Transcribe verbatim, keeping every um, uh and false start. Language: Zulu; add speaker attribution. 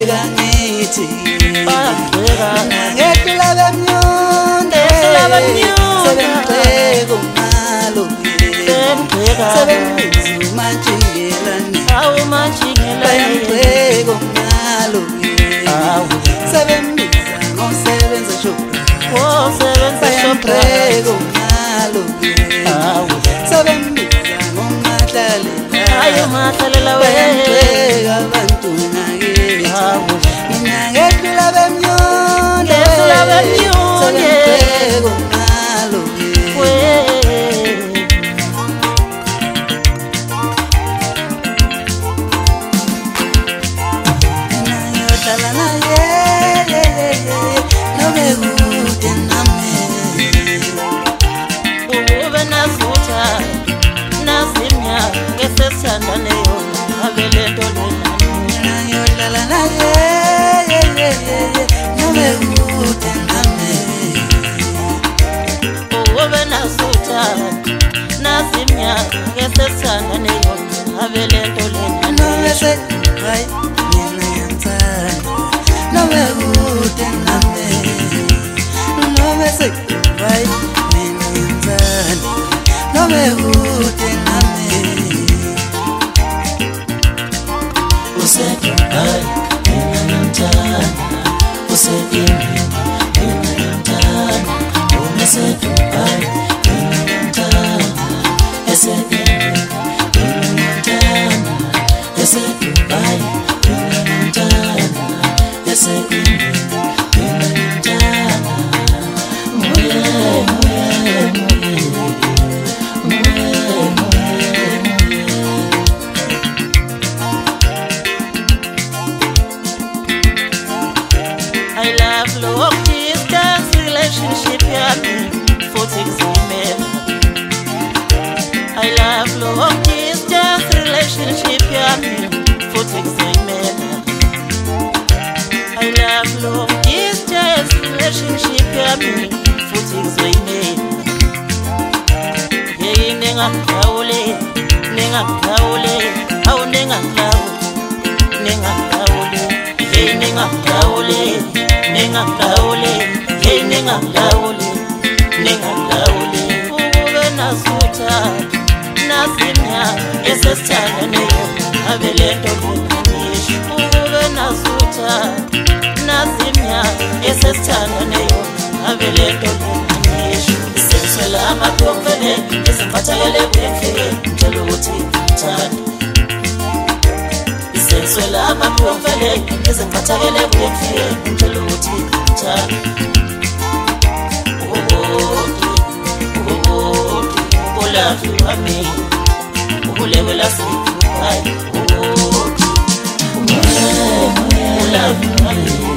Speaker 1: bayabheka ngithi
Speaker 2: bayabheka
Speaker 1: ngecula bemnyonde sebemhleka umalo
Speaker 2: bembheka
Speaker 1: sebembiza umantshingelane
Speaker 2: awu manjingelane
Speaker 1: bayampheka umalo sebembiza ngosebenza shopra
Speaker 2: wosebenza
Speaker 1: bayampheka umalo sebembiza ngomadlalela
Speaker 2: ayo mahlalela
Speaker 1: bayampheka abantu nakini mina ngecula bemnyonde
Speaker 2: ngecula bemnyonde
Speaker 1: sebempheka umalo
Speaker 2: Love you,